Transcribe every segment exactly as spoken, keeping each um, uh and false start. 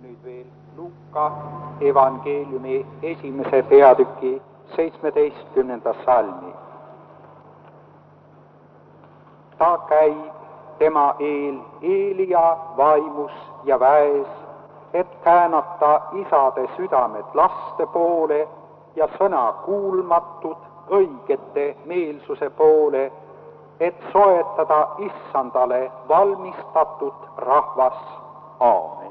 nüüd veel Luuka evangeeliumi esimese peatüki seitsmeteistkümnenda salmi. Ta käib tema eel Eelia vaimus ja väes, et käänata isade südamed laste poole ja sõna kuulmatud õigete meelsuse poole, et soetada issandale valmistatud rahvas. Aamen.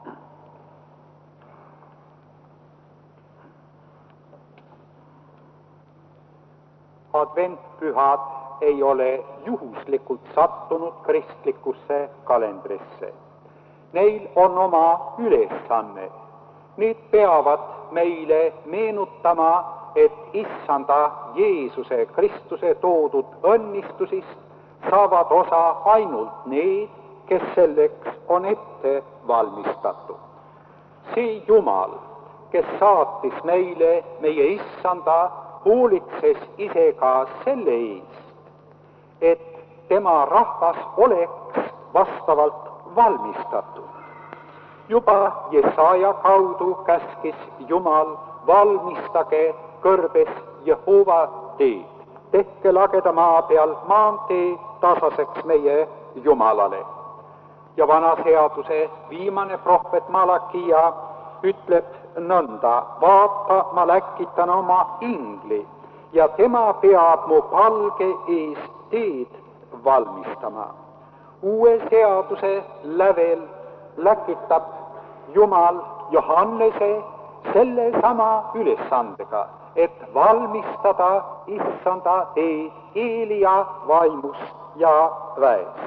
Adventpühad ei ole juhuslikult sattunud kristlikusse kalendrisse. Neil on oma ülesanne. Need peavad meile meenutama, et issanda Jeesuse Kristuse toodud õnnistusist saavad osa ainult need, kes selleks on ette valmistatud. See Jumal, kes saatis meile meie issanda, hoolitses ise ka selle eest, et tema rahvas oleks vastavalt valmistatud. Juba Jesaja kaudu käskis Jumal: valmistage kõrbes Jehova teed, tehke lageda maa peal maantee tasaseks meie Jumalale. Ja vana seaduse viimane prohvet Malakia ütleb nõnda: vaata, ma läkitan oma ingli ja tema peab mu palge eest teed valmistama. Uue seaduse lävel läkitab Jumal Johannese selle sama ülesandega, et valmistada issanda teed Eelia vaimus ja väes.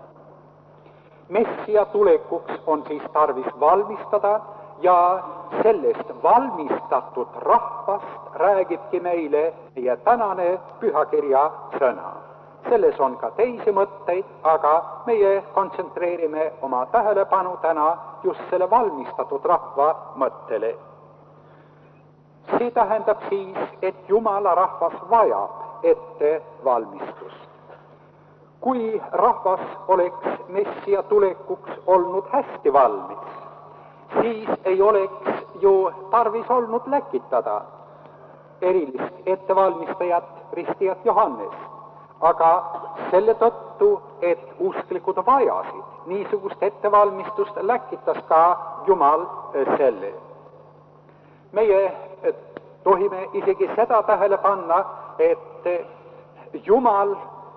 Messia tulekuks on siis tarvis valmistada ja sellest valmistatud rahvast räägibki meile meie tänane pühakirja sõna. Selles on ka teisi mõtteid, aga meie kontsentreerime oma tähelepanu täna just selle valmistatud rahva mõttele. See tähendab siis, et Jumala rahvas vajab ette valmistust. Kui rahvas oleks Messia tulekuks olnud hästi valmis, siis ei oleks ju tarvis olnud läkitada erilist ettevalmistajat, ristijat Johannes. Aga selle tõttu, et usklikud vajasid niisugust ettevalmistust, läkitas ka Jumal selle. Meie tohime isegi seda tähele panna, et Jumal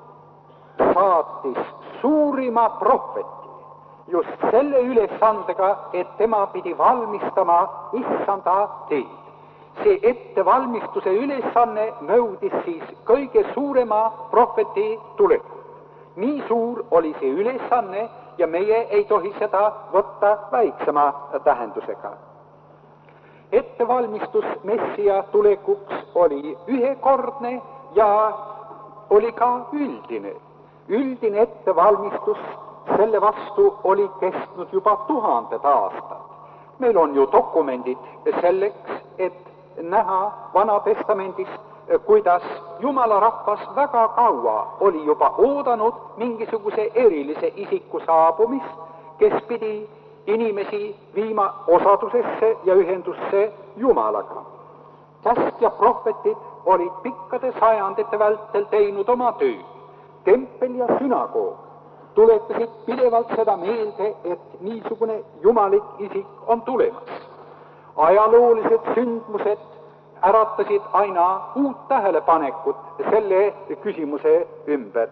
saatis suurima prohveti just selle ülesandega, et tema pidi valmistama issanda teed. See ettevalmistuse ülesanne nõudis siis kõige suurema prohveti tulekut. Nii suur oli see ülesanne ja meie ei tohi seda võtta väiksema tähendusega. Ettevalmistus Messia tulekuks oli ühekordne ja oli ka üldine. Üldine ettevalmistus selle vastu oli kestnud juba tuhanded aastad. Meil on ju dokumendid selleks, et näha Vana-testamendis, kuidas Jumala rahvas väga kaua oli juba oodanud mingisuguse erilise isiku saabumist, kes pidi inimesi viima osadusesse ja ühendusse Jumalaga. Käsk ja prohvetid olid pikkade sajandite vältel teinud oma töö. Tempel ja sünagoog tuletasid pidevalt seda meelde, et niisugune jumalik isik on tulemas. Ajaloolised sündmused äratasid aina uut tähelepanekut selle küsimuse ümber.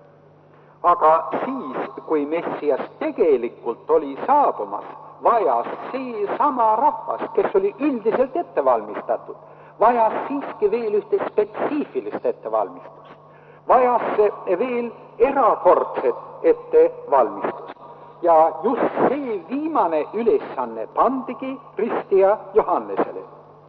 Aga siis, kui Messias tegelikult oli saabumas, vajas see sama rahvas, kes oli üldiselt ettevalmistatud, vajas siiski veel ühte spetsiifilist ettevalmistust. Vajas veel erakordset ettevalmistust. Ja just see viimane ülesanne pandigi ristija Johannesele.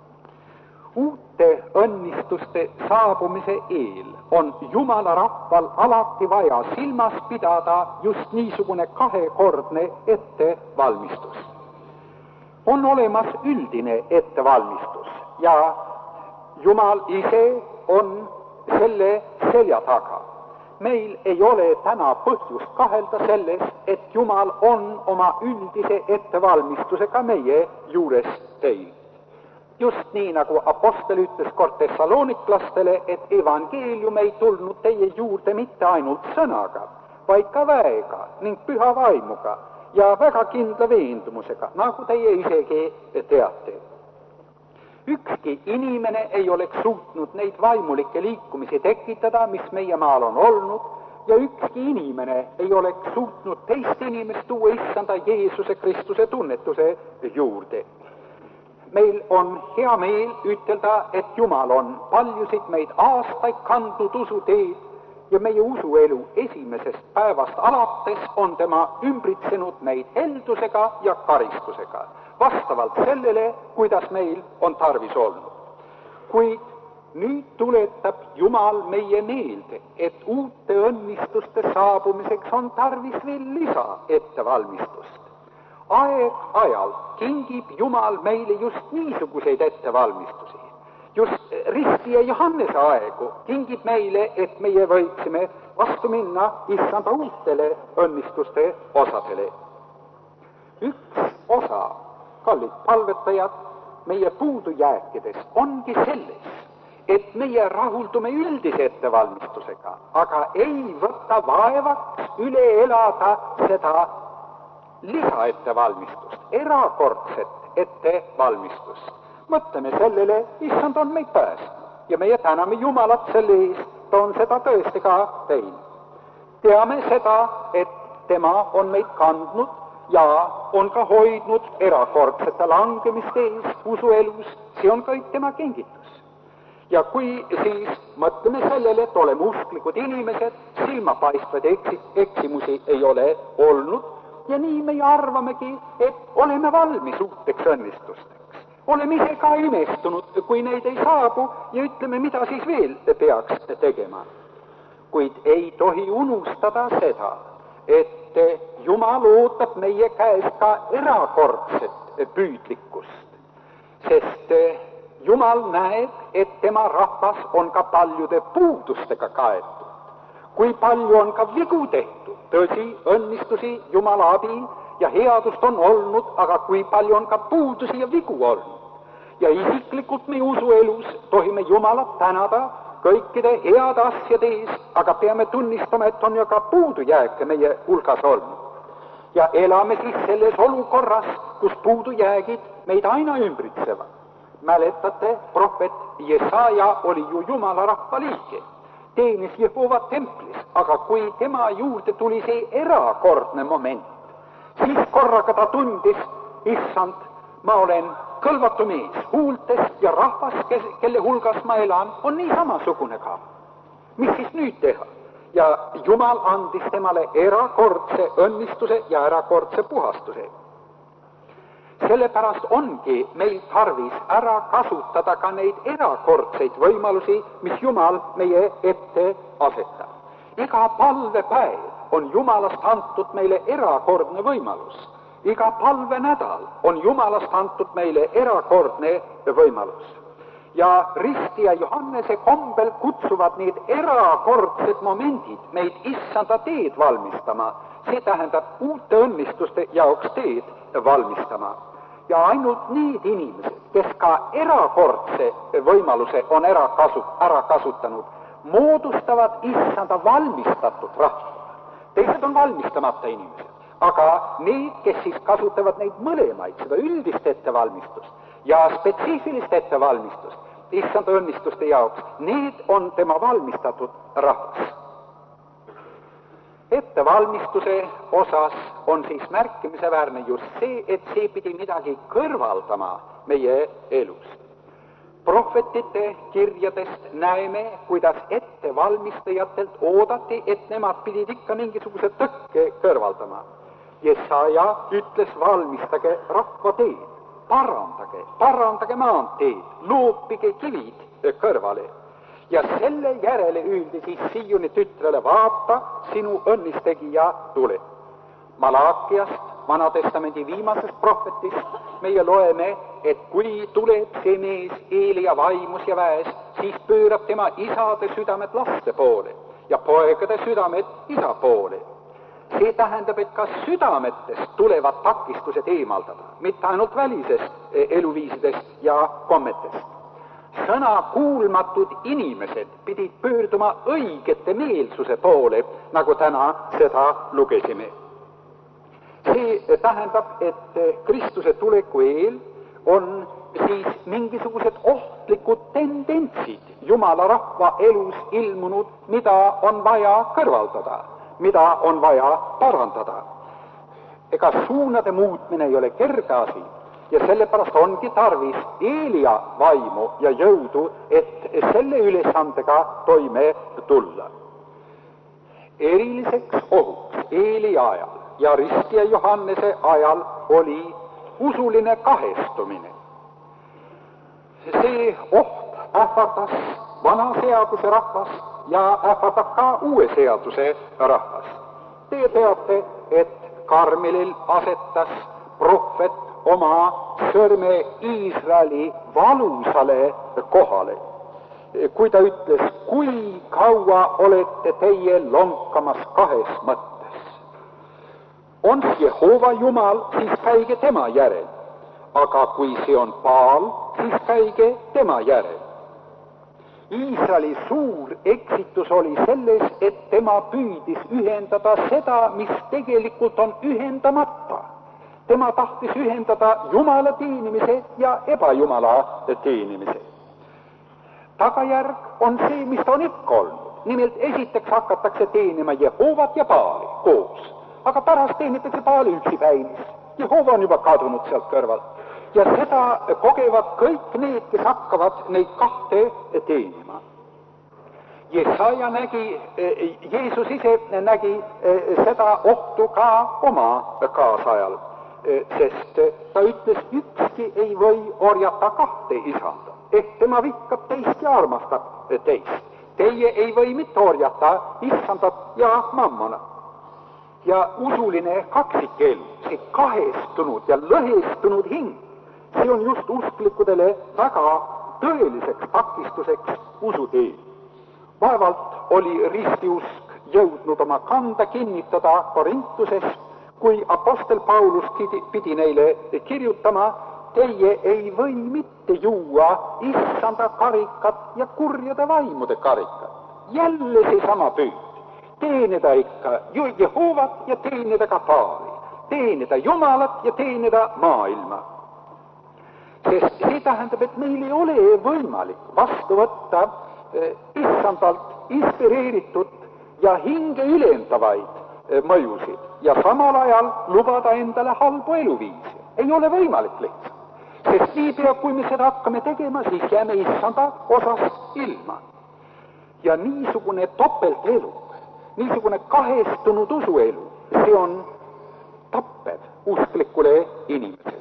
Uute õnnistuste saabumise eel on Jumala rahval alati vaja silmas pidada just niisugune kahekordne ettevalmistus. On olemas üldine ettevalmistus ja Jumal ise on selle selja taga. meil ei ole täna põhjust kahelda selles, et Jumal on oma üldise ettevalmistusega meie juures teinud. Just nii, nagu Apostel ütles kord Thessaloniklastele, et evangeelium ei tulnud teie juurde mitte ainult sõnaga, vaid ka väega ning püha vaimuga ja väga kindla veendumusega, nagu teie isegi teate. Ükski inimene ei oleks suutnud neid vaimulikke liikumisi tekitada, mis meie maal on olnud, ja ükski inimene ei oleks suutnud teist inimest tuua issanda Jeesuse Kristuse tunnetuse juurde. Meil on hea meel ütelda, et Jumal on paljusid meid aastaid kandnud usuteed ja meie usuelu esimesest päevast alates on tema ümbritsenud meid heldusega ja karistusega, vastavalt sellele, kuidas meil on tarvis olnud. Kuid nüüd tuletab Jumal meie meelde, et uute õnnistuste saabumiseks on tarvis veel lisa ettevalmistust. Aeg-ajalt kingib Jumal meile just niisuguseid ettevalmistusi. Just Risti ja Johannese aegu kingib meile, et meie võiksime vastu minna issanda uutele õnnistuste osadele. Üks osa, kallid palvetajad, meie puudujääkides ongi selles, et meie rahuldume üldise ettevalmistusega, aga ei võta vaevaks üle elada seda lisaettevalmistust, erakordset ettevalmistust. Mõtleme sellele, issand on meid päästnud ja meie täname Jumalat selle eest, ta on seda tõesti ka teinud. Teame seda, et tema on meid kandnud ja on ka hoidnud erakordsete langemiste eest usuelus, see on kõik tema kingitus. Ja kui siis mõtleme sellele, et oleme usklikud inimesed, silmapaistvaid eksi, eksimusi ei ole olnud, ja nii meie arvamegi, et oleme valmis uuteks õnnistusteks. Oleme ise ka imestunud, kui neid ei saabu ja ütleme, mida siis veel peaks tegema. Kuid ei tohi unustada seda, et Jumal ootab meie käest ka erakordset püüdlikkust, sest Jumal näeb, et tema rahvas on ka paljude puudustega kaetud. Kui palju on ka vigu tehtud, tõsi, õnnistusi Jumala abi ja headust on olnud, aga kui palju on ka puudusi ja vigu olnud. Ja isiklikult me usuelus tohime Jumalat tänada kõikide heade asjade ees, aga peame tunnistama, et on ju ka puudujääke meie hulgas olnud. Ja elame siis selles olukorras, kus puudujäägid meid aina ümbritsevad. Mäletate, prohvet Jesaja oli ju Jumala rahva liige, teenis Jehova templis, aga kui tema juurde tuli see erakordne moment, siis korraga ta tundis, issand, ma olen kõlvatu mees, huultest ja rahvas, kelle hulgas ma elan, on nii samasugune ka. Mis siis nüüd teha? Ja Jumal andis temale erakordse õnnistuse ja erakordse puhastuse. Sellepärast ongi meil tarvis ära kasutada ka neid erakordseid võimalusi, mis Jumal meie ette asetab. Iga palvepäev on Jumalast antud meile erakordne võimalus. Iga palvenädal on Jumalast antud meile erakordne võimalus. Ja Risti ja Johannese kombel kutsuvad need erakordsed momendid meid issanda teed valmistama. See tähendab uute õnnistuste jaoks teed valmistama. Ja ainult need inimesed, kes ka erakordse võimaluse on ära, kasu, ära kasutanud, moodustavad issanda valmistatud rahva. Teised on valmistamata inimesed. Aga need, kes siis kasutavad neid mõlemaid, seda üldist ettevalmistust ja spetsiifilist ettevalmistust issanda õnnistuste jaoks, need on tema valmistatud rahvas. Ettevalmistuse osas on siis märkimisväärne just see, et see pidi midagi kõrvaldama meie elust. Prohvetite kirjadest näeme, kuidas ettevalmistajatelt oodati, et nemad pidid ikka mingisuguse tõkke kõrvaldama. Jesaja ütles, valmistage rahva teed, parandage, parandage maanteed, loopige kivid kõrvale. Ja selle järele üldi siis Sioni tütrele, vaata, sinu õnnistegija tuleb. Malakiast, Vanatestamendi viimasest prohvetist, meie loeme, et kui tuleb see mees Eelia vaimus ja väes, siis pöörab tema isade südamed laste poole ja poegade südamed isa poole. See tähendab, et ka südametest tulevad takistused eemaldada, mitte ainult välisest eluviisidest ja kommetest. Sõna kuulmatud inimesed pidid pöörduma õigete meelsuse poole, nagu täna seda lugesime. See tähendab, et Kristuse tuleku eel on siis mingisugused ohtlikud tendentsid Jumala rahva elus ilmunud, mida on vaja kõrvaldada, mida on vaja parandada. Ega suunade muutmine ei ole kerge asi ja sellepärast ongi tarvis Eelia vaimu ja jõudu, et selle ülesandega toime tulla. Eriliseks ohuks Eelia ajal ja Ristija Johannese ajal oli usuline kahestumine. See oht ähvardas vana seaduse rahvast ja ähvardab ka uue seaduse rahvast. Te teate, et Karmelil asetas prohvet oma sõrme Iisraeli valusale kohale, kui ta ütles, kui kaua olete teie lonkamas kahes mõttes. On Jehova Jumal, siis käige tema järel, aga kui see on Baal, siis käige tema järel. Iisraeli suur eksitus oli selles, et tema püüdis ühendada seda, mis tegelikult on ühendamata. Tema tahtis ühendada Jumala teenimise ja ebajumala teenimise. Tagajärg on see, mis ta on ikka olnud. Nimelt esiteks hakatakse teenima Jehovat ja Baali koos, aga pärast teenitakse Baali üksipäinis. Jehova on juba kadunud sealt kõrvalt. Ja seda kogevad kõik need, kes hakkavad neid kahte teenima. Jesaja nägi, Jeesus ise nägi seda ohtu ka oma kaasajal, sest ta ütles, ükski ei või orjata kahte isanda, ehk tema vikkab teist ja armastab teist. Teie ei või mitte orjata isandat ja mammonat. Ja usuline kaksikelu, see kahestunud ja lõhestunud hing, see on just usklikudele väga tõeliseks takistuseks usuteel. Vaevalt oli ristiusk jõudnud oma kanda kinnitada Korintuses, kui apostel Paulus pidi neile kirjutama, teie ei või mitte juua issanda karikat ja kurjade vaimude karikat. Jälle see sama püüd. Teenida ikka Jehovat ja teenida ka Baali. Teenida Jumalat ja teenida maailma. Sest see tähendab, et meil ei ole võimalik vastu võtta issandalt inspireeritud ja hinge ülendavaid mõjusid ja samal ajal lubada endale halbu eluviisi. Ei ole võimalik lihtsalt. Sest niipea, kui me seda hakkame tegema, siis jääme issanda osast ilma. Ja niisugune topeltelu, niisugune kahestunud usuelu, see on tappev usklikule inimesele.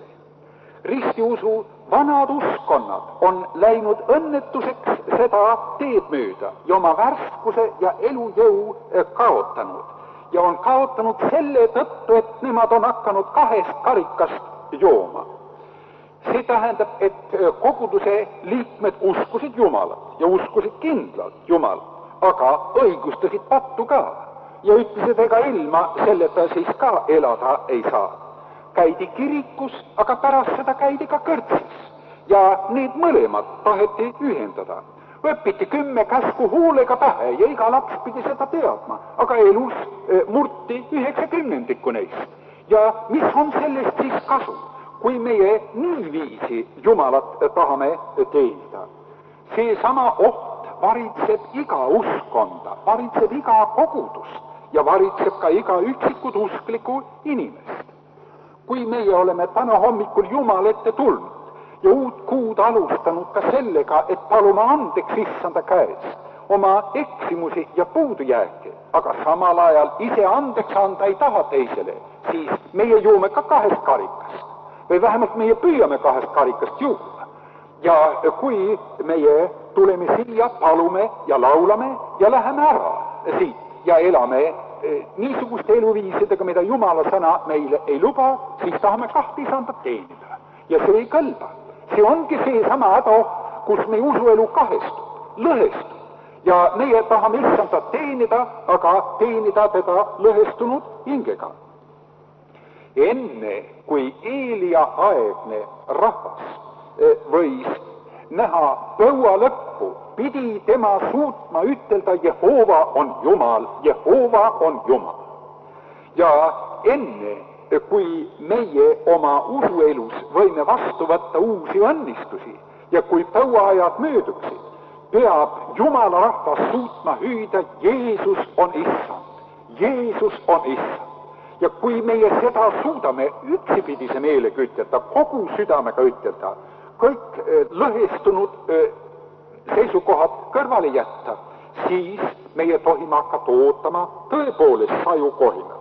Ristiusu vanad uskonnad on läinud õnnetuseks seda teed mööda ja oma värskuse ja elujõu kaotanud. Ja on kaotanud selle tõttu, et nemad on hakanud kahest karikast jooma. See tähendab, et koguduse liikmed uskusid Jumalat ja uskusid kindlalt Jumalat, aga õigustasid pattu ka ja ütlesid, ega ilma selleta siis ka elada ei saa. Käidi kirikus, aga pärast seda käidi ka kõrtsis ja need mõlemad taheti ühendada. Õpiti kümme käsku huulega pähe ja iga laps pidi seda teadma, aga elus murti üheksakümnendiku neist. Ja mis on sellest siis kasu, kui meie niiviisi Jumalat tahame teenida? Seesama oht varitseb iga uskonda, varitseb iga kogudust ja varitseb ka iga üksikut usklikku inimest. Kui meie oleme täna hommikul Jumal ette tulnud ja uut kuud alustanud ka sellega, et palume andeks issanda käes oma eksimusi ja puudujääke, aga samal ajal ise andeks anda ei taha teisele, siis meie juume ka kahest karikast või vähemalt meie püüame kahest karikast juua. Ja kui meie tuleme siia, palume ja laulame ja läheme ära siit ja elame niisuguste eluviisidega, mida Jumala sõna meile ei luba, siis tahame kahte isandat teenida. Ja see ei kõlba. See ongi see sama häda, kus meie usuelu kahestub, lõhestub. ja meie tahame issandat teenida, aga teenida teda lõhestunud hingega. Enne kui Eelia aegne rahvas võis näha põua lõppu, pidi tema suutma ütelda, Jehova on Jumal, Jehova on Jumal. Ja enne kui meie oma usuelus võime vastu võtta uusi õnnistusi ja kui põuaajad mööduksid, peab Jumala rahvas suutma hüüda, Jeesus on issand, Jeesus on issand. Ja kui meie seda suudame üksipidise meelega ütelda, kogu südamega ütelda, kõik lõhestunud seisukohad kõrvale jätta, siis meie tohime hakata ootama tõepoolest sajukohina.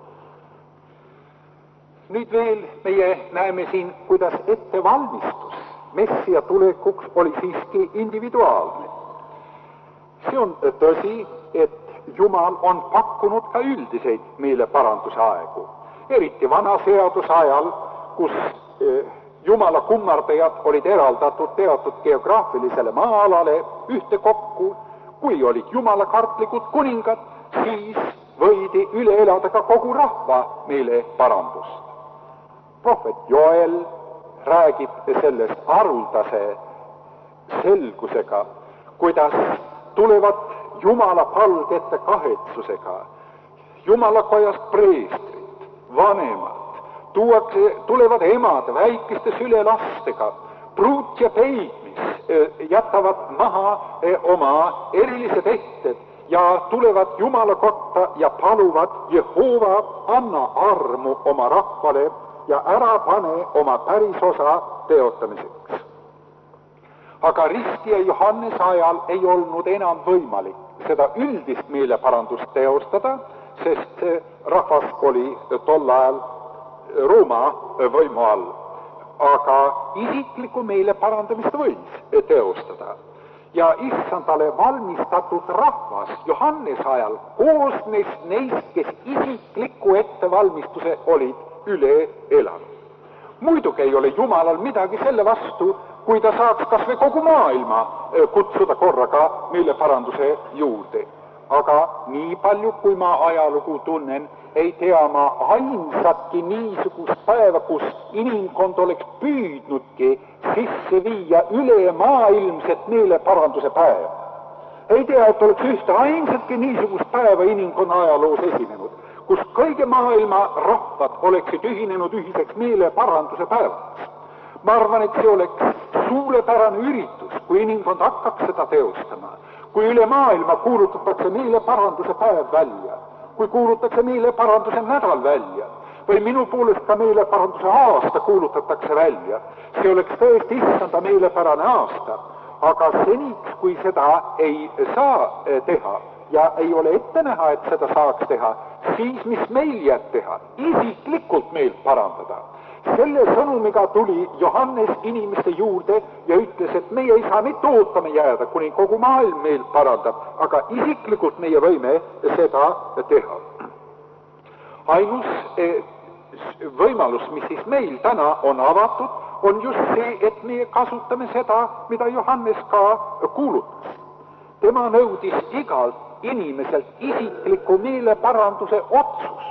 Nüüd veel meie näeme siin, kuidas ettevalmistus Messia tulekuks oli siiski individuaalne. See on tõsi, et Jumal on pakkunud ka üldiseid meeleparanduse aegu, eriti vana seaduse ajal, kus Jumala kummardajad olid eraldatud teatud geograafilisele maa-alale ühtekokku. Kui olid jumalakartlikud kuningad, siis võidi üle elada ka kogu rahva meeleparandust. Prohvet Joel räägib sellest haruldase selgusega, kuidas tulevad Jumala palgete kahetsusega, Jumala kojast preestrid, vanemad, tuuakse, tulevad emad väikeste sülelastega, pruut ja peidmis jätavad maha oma erilised ehted ja tulevad Jumala kotta ja paluvad, Jehova, anna armu oma rahvale ja ära pane oma pärisosa teotamiseks. Aga ristija Johannese ajal ei olnud enam võimalik seda üldist meeleparandust teostada, sest rahvas oli tol ajal Rooma võimu all. Aga isiklikku meeleparandamist võis teostada. Ja issandale valmistatud rahvas Johannese ajal koosnes neist, kes isikliku ettevalmistuse olid üle elanud. Muidugi ei ole Jumalal midagi selle vastu, kui ta saaks kas või kogu maailma kutsuda korraga meeleparanduse juurde. Aga nii palju, kui ma ajalugu tunnen, ei tea ma ainsatki niisugust päeva, kus inimkond oleks püüdnudki sisse viia üle maailmset meeleparanduse päeva. Ei tea, et oleks ühte ainsatki niisugust päeva inimkonna ajaloos esinenud, kus kõige maailma rahvad oleksid ühinenud ühiseks meeleparanduse päevaks. Ma arvan, et see oleks suurepärane üritus, kui inimkond hakkaks seda teostama, kui üle maailma kuulutatakse meeleparanduse päev välja, kui kuulutatakse meeleparanduse nädal välja või minu poolest ka meeleparanduse aasta kuulutatakse välja. See oleks tõesti issanda meelepärane aasta, aga seniks, kui seda ei saa teha ja ei ole ette näha, et seda saaks teha, siis mis meil jääb teha? Isiklikult meelt parandada. Selle sõnumiga tuli Johannes inimeste juurde ja ütles, et meie ei saa mitte ootama jääda, kuni kogu maailm meelt parandab, aga isiklikult meie võime seda teha. Ainus võimalus, mis siis meil täna on avatud, on just see, et meie kasutame seda, mida Johannes ka kuulutas. Tema nõudis igalt inimeselt isikliku meeleparanduse otsus.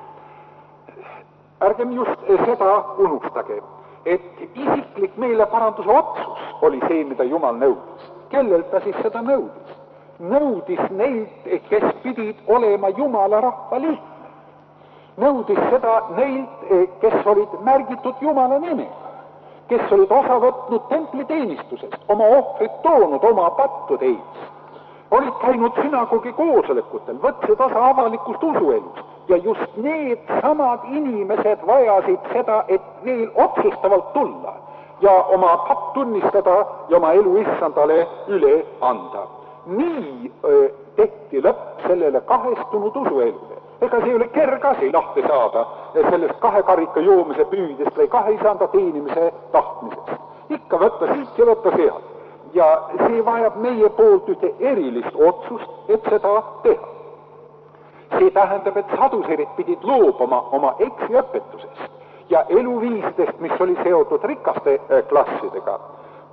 Ärgem just seda unustage, et isiklik meeleparanduse otsus oli see, mida Jumal nõudis. Kellelt ta siis seda nõudis? Nõudis neilt, kes pidid olema Jumala rahva liikmed. Nõudis seda neilt, kes olid märgitud Jumala nimega, kes olid osa võtnud templiteenistusest, oma ohvrit toonud oma pattude ees, olid käinud sünagogi koosolekutel, võtsid osa avalikust usuelust. Ja just need samad inimesed vajasid seda, et veel otsustavalt tulla ja oma patt tunnistada ja oma elu issandale üle anda. Nii öö, tehti lõpp sellele kahestunud usuelule. Ega see ei ole kerge asi lahti saada sellest kahe karika joomise püüdest või kahe isanda teenimise tahtmisest. Ikka võtta siit ja võtta sealt. Ja see vajab meie poolt ühte erilist otsust, et seda teha. See tähendab, et saduserid pidid loobuma oma eksiõpetusest ja eluviistest, mis oli seotud rikaste klassidega.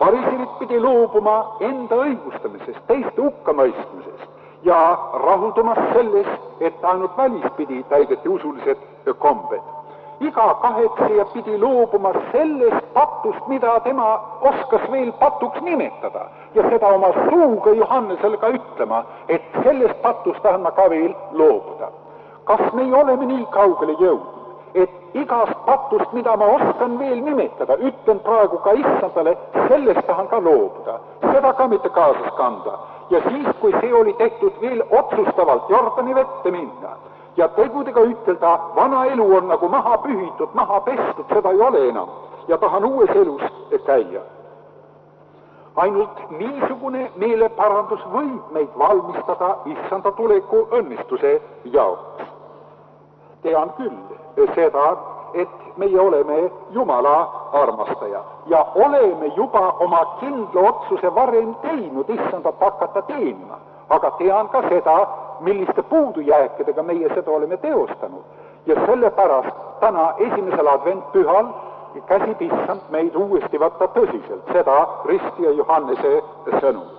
Variserid pidi loobuma enda õigustamisest, teiste hukkamõistmisest ja rahuldumas selles, et ainult välispidi täideti usulised kombed. Iga kahetseja pidi loobuma sellest patust, mida tema oskas veel patuks nimetada ja seda oma suuga Johannesele ka ütlema, et sellest patust tahan ma ka veel loobuda. Kas me oleme nii kaugele jõudnud, et igast patust, mida ma oskan veel nimetada, ütlen praegu ka issandale, sellest tahan ka loobuda, seda ka mitte kaasas kanda. Ja siis, kui see oli tehtud, veel otsustavalt Jordani vette minna ja tegudega ütelda, vana elu on nagu maha pühitud, maha pestud, seda ei ole enam ja tahan uues elus käia. Ainult niisugune meeleparandus võib meid valmistada issanda tuleku õnnistuse jaoks. Tean küll seda, et meie oleme Jumala armastaja ja oleme juba oma kindla otsuse varem teinud issandat hakata teenima, aga tean ka seda, milliste puudujääkidega meie seda oleme teostanud ja sellepärast täna esimesel adventpühal käsib issand meid uuesti võtta tõsiselt, seda Ristija Johannese sõnumit.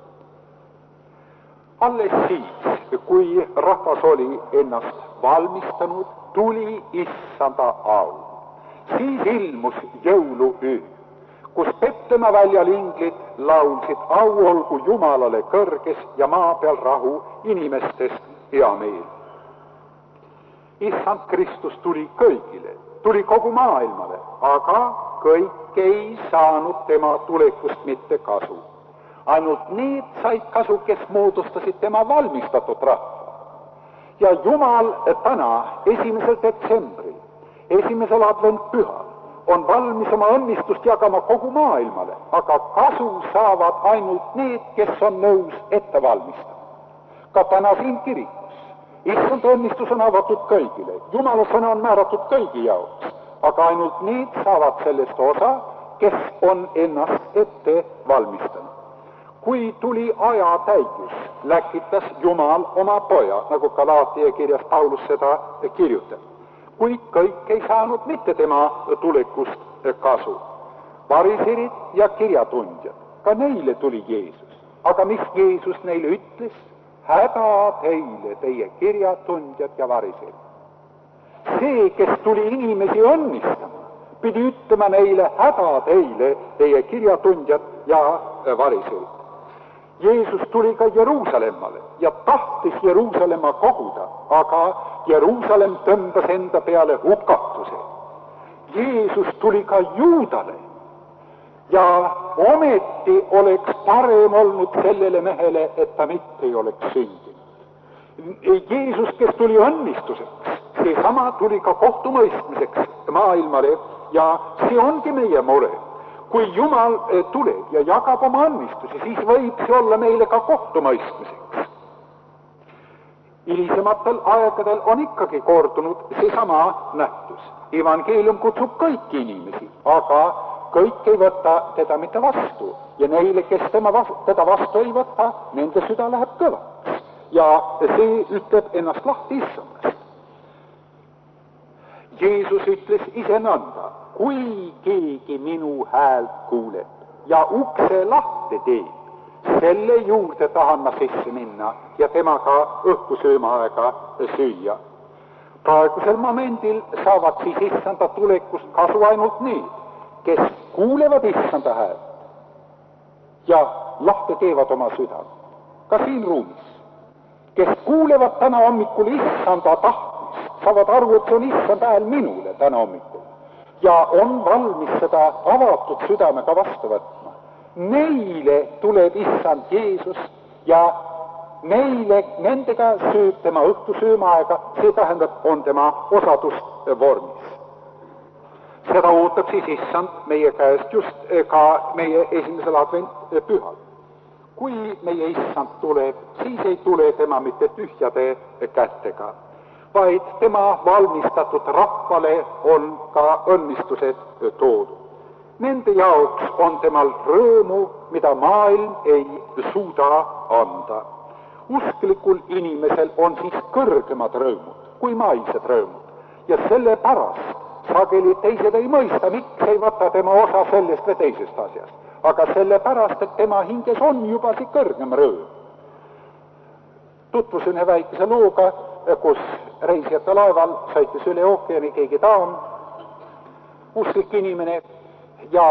Alles siis, kui rahvas oli ennast valmistanud, tuli issanda au. Siis ilmus jõuluöö, kus Petema väljal inglid laulsid, au olgu Jumalale kõrges ja maa peal rahu, inimestest hea meel. Issand Kristus tuli kõigile, tuli kogu maailmale, aga kõik ei saanud tema tulekust mitte kasu. Ainult need said kasu, kes moodustasid tema valmistatud rahva. Ja Jumal täna, esimesel detsembril, esimesel adventpühal, on valmis oma õnnistust jagama kogu maailmale, aga kasu saavad ainult need, kes on nõus ette valmistama. Ka täna siin kirikus. Issand õnnistus on avatud kõigile. Jumala sõna on määratud kõigi jaoks, aga ainult need saavad sellest osa, kes on ennast ette valmistanud. Kui tuli aja täigus, läkitas Jumal oma poja, nagu Galaatia kirjas Paulus seda kirjutab. Kuid kõik ei saanud mitte tema tulekust kasu. Variserid ja kirjatundjad, ka neile tuli Jeesus. Aga mis Jeesus neile ütles? Häda teile, teie kirjatundjad ja variserid. See, kes tuli inimesi õnnistama, pidi ütlema neile, häda teile, teie kirjatundjad ja variserid. Jeesus tuli ka Jeruusalemmale ja tahtis Jeruusalemma koguda, aga Jeruusalemm tõmbas enda peale hukatuse. Jeesus tuli ka Juudale ja ometi oleks parem olnud sellele mehele, et ta mitte ei oleks sündinud. Jeesus, kes tuli õnnistuseks, seesama tuli ka kohtumõistmiseks maailmale ja see ongi meie mure. Kui Jumal tuleb ja jagab oma õnnistusi, siis võib see olla meile ka kohtumõistmiseks. Hilisematel aegadel on ikkagi kordunud seesama nähtus. Evangeelium kutsub kõiki inimesi, aga kõik ei võta teda mitte vastu ja neile, kes tema vastu, teda vastu ei võta, nende süda läheb kõvaks ja see ütleb ennast lahti issandast. Jeesus ütles ise nõnda, kui keegi minu häält kuuleb ja ukse lahti teeb, selle juurde tahan ma sisse minna ja temaga õhtusöömaaega süüa. Praegusel momendil saavad siis issanda tulekust kasu ainult need, kes kuulevad issanda häält ja lahti teevad oma süda. Ka siin ruumis, kes kuulevad täna hommikul issanda tahtmist, saavad aru, et see on issanda hääl minule täna hommikul ja on valmis seda avatud südamega vastu võtma. Neile tuleb issand Jeesus ja neile, nendega sööb tema õhtusöömaaega, see tähendab, on tema osadust vormis. Seda ootab siis issand meie käest just ka meie esimesel adventpühal. Kui meie issand tuleb, siis ei tule tema mitte tühjade kätega, vaid tema valmistatud rahvale on ka õnnistused toodud. Nende jaoks on temal rõõmu, mida maailm ei suuda anda. Usklikul inimesel on siis kõrgemad rõõmud kui maised rõõmud ja sellepärast sageli teised ei mõista, miks ei võta tema osa sellest või teisest asjast. aga sellepärast, et tema hinges on juba see kõrgem rõõm. Tutvusin ühe väikese looga, kus reisijate laeval sõitis üle ookeani keegi daam, usklik inimene, ja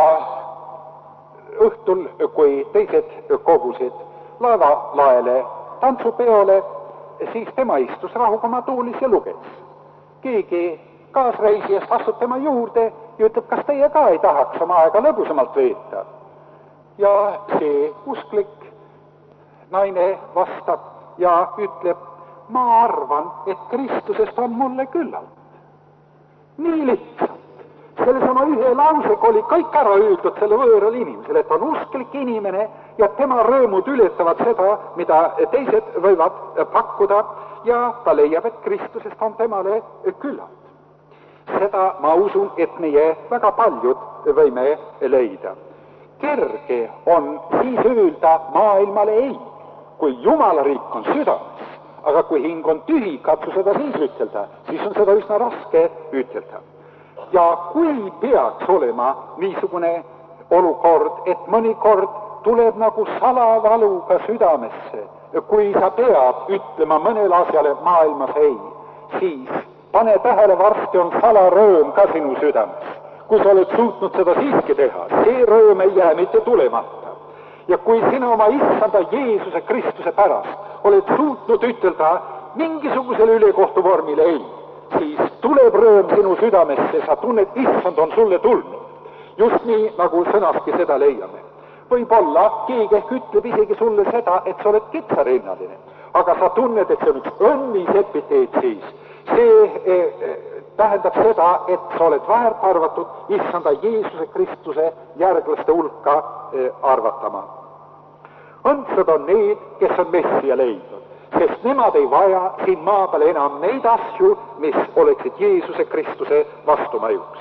õhtul, kui teised kogusid laevalaele tantsupeole, siis tema istus rahuga oma toolis ja luges. Keegi kaasreisijast astub tema juurde ja ütleb, kas teie ka ei tahaks oma aega lõbusamalt veeta. Ja see usklik naine vastab ja ütleb, ma arvan, et Kristusest on mulle küllalt. Nii lihtsalt. Sellesama ühe lausega oli kõik ära öeldud selle võõral inimesele, et on usklik inimene ja tema rõõmud ületavad seda, mida teised võivad pakkuda, ja ta leiab, et Kristusest on temale küllalt. Seda ma usun, et meie väga paljud võime leida. Kerge on siis öelda maailmale ei, kui Jumala riik on südames, aga kui hing on tühi, katsu seda siis ütelda, siis on seda üsna raske ütelda. Ja kui peaks olema niisugune olukord, et mõnikord tuleb nagu salavaluga südamesse, kui sa pead ütlema mõnele asjale maailmas ei, siis pane tähele, varsti on salarõõm ka sinu südames. Kui sa oled suutnud seda siiski teha, see rõõm ei jää mitte tulemata. Ja kui sina oma issanda Jeesuse Kristuse pärast oled suutnud ütelda mingisugusele ülekohtuvormile ei, siis tuleb rõõm sinu südamesse, sa tunned, issand on sulle tulnud. Just nii, nagu sõnaski seda leiame. Võib-olla keegi ehk ütleb isegi sulle seda, et sa oled kitsarinnaline, aga sa tunned, et see on üks õnnis epiteet siis. See eh, tähendab seda, et sa oled väärt arvatud issanda Jeesuse Kristuse järglaste hulka eh, arvatama. Õndsad on need, kes on messia leidnud, sest nemad ei vaja siin maa peal enam neid asju, mis oleksid Jeesuse Kristuse vastumõjuks.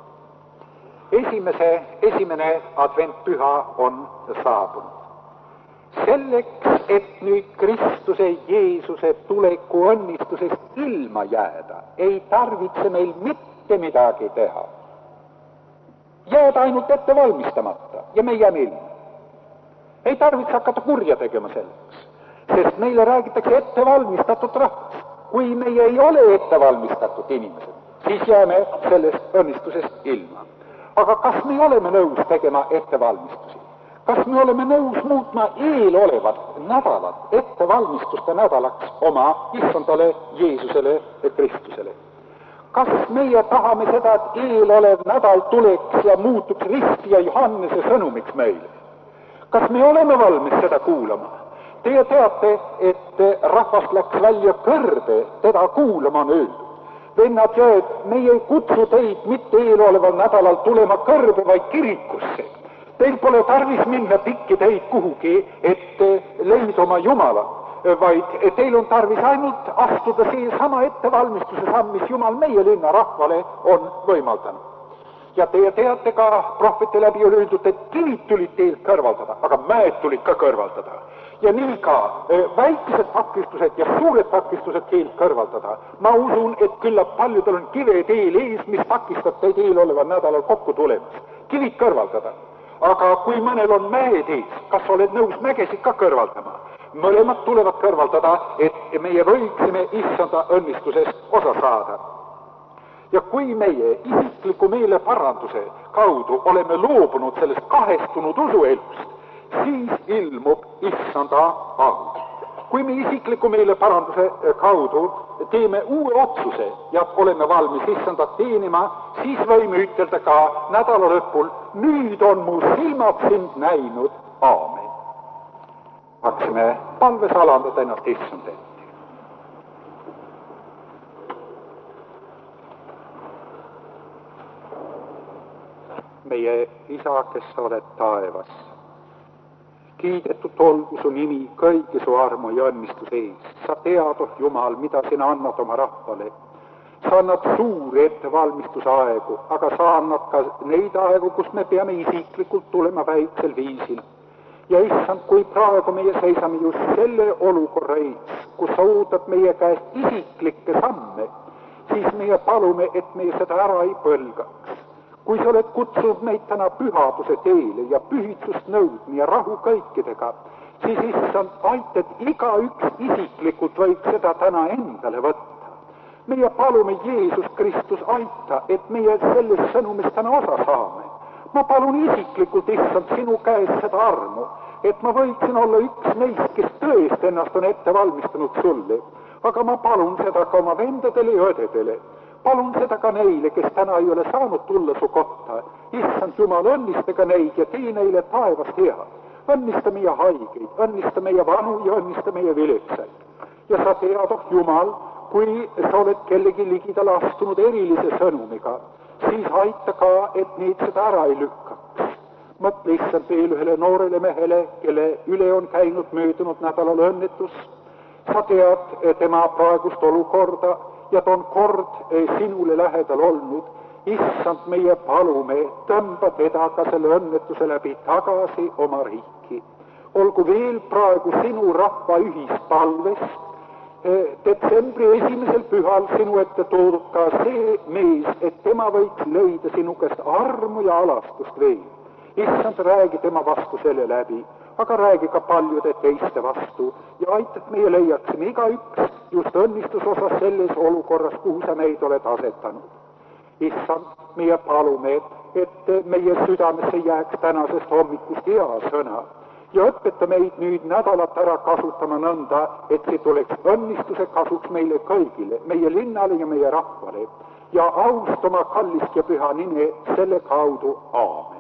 Esimese, esimene adventpüha on saabunud. Selleks, et nüüd Kristuse Jeesuse tuleku õnnistusest ilma jääda, ei tarvitse meil mitte midagi teha. Jääda ainult ette valmistamata ja me jääme ilma. Ei tarvitse hakata kurja tegema selleks, sest meile räägitakse ettevalmistatud rahvast. Kui meie ei ole ettevalmistatud inimesed, siis jääme sellest õnnistusest ilma. Aga kas me oleme nõus tegema ettevalmistusi? Kas me oleme nõus muutma eelolevat nädalat ettevalmistuste nädalaks oma issandale Jeesusele ja Kristusele? Kas meie tahame seda, et eelolev nädal tuleks ja muutuks Risti ja Johannese sõnumiks meile? Kas me oleme valmis seda kuulama? Teie teate, et rahvas läks välja kõrbe, teda kuulama on öeldud. Vennad ja ööd, meie ei kutsu teid mitte eeloleval nädalal tulema kõrbe, vaid kirikusse. Teil pole tarvis minna pikki teid kuhugi, et leida oma Jumala, vaid teil on tarvis ainult astuda see sama ettevalmistuse samm, mis Jumal meie linna rahvale on võimaldanud. Ja teie teate ka, prohveti läbi on öeldud, et kivid tulid teilt kõrvaldada, aga mäed tulid ka kõrvaldada. Ja nii ka väikesed takistused ja suured takistused teilt kõrvaldada. Ma usun, et küllap paljudel on kive teel ees, mis takistab teid eeloleval nädalal kokku tulemas. Kivid kõrvaldada. Aga kui mõnel on mäed ees, kas oled nõus mägesid ka kõrvaldama? Mõlemad tulevad kõrvaldada, et meie võiksime issanda õnnistusest osa saada. Ja kui meie isikliku meele paranduse kaudu oleme loobunud sellest kahestunud usuelust, siis ilmub issanda au. Kui me isikliku meele paranduse kaudu teeme uue otsuse ja oleme valmis issandat teenima, siis võime ütelda ka nädala lõpul, nüüd on mu silmad sind näinud, aamen. Haksime palves alandada ennast issand ette. Meie isa, kes sa oled taevas, kiidetud olgu su nimi kõigi su armu ja õnnistuse ees. Sa tead, oh Jumal, mida sina annad oma rahvale. Sa annad suuri ettevalmistusaegu, aga sa annad ka neid aegu, kus me peame isiklikult tulema väiksel viisil. Ja issand, kui praegu meie seisame just selle olukorra ees, kus sa ootad meie käest isiklikke samme, siis meie palume, et meie seda ära ei põlgaks. kui sa oled kutsunud meid täna pühaduse teele ja pühitsust nõudma ja rahu kõikidega, siis issand, aita, et igaüks isiklikult võiks seda täna endale võtta. Meie palume Jeesus Kristus, aita, et meie sellest sõnumist täna osa saame. Ma palun isiklikult, issand, sinu käes seda armu, et ma võiksin olla üks neist, kes tõest ennast on ette valmistanud sulle. Aga ma palun seda ka oma vendadele ja õdedele. Palun seda ka neile, kes täna ei ole saanud tulla su kotta. Issand Jumal, õnnistage neid ja tee neile taevast head. Õnnista meie haigeid, õnnista meie vanu ja õnnista meie viletsaid. Ja sa tead, oh Jumal, kui sa oled kellegi ligidal astunud erilise sõnumiga, siis aita ka, et neid seda ära ei lükkaks. Mõtle issand veel ühele noorele mehele, kelle üle on käinud möödunud nädalal õnnetus. Sa tead tema praegust olukorda ja ta on kord sinule lähedal olnud. Issand, meie palume, tõmba teda ka selle õnnetuse läbi tagasi oma riiki. Olgu veel praegu sinu rahva ühispalves, detsembri esimesel pühal sinu ette toodud ka see mees, et tema võiks leida sinu käest armu ja alastust veel. Issand, räägi tema vastu selle läbi, aga räägi ka paljude teiste vastu ja aita, et meie leiaksime igaüks just õnnistusosas selles olukorras, kuhu sa meid oled asetanud. Issand, meie palume, et meie südamesse jääks tänasest hommikust hea sõna ja õpeta meid nüüd nädalat ära kasutama nõnda, et see tuleks õnnistuse kasuks meile kõigile, meie linnale ja meie rahvale ja austama kallist ja püha nime selle kaudu. Aamen.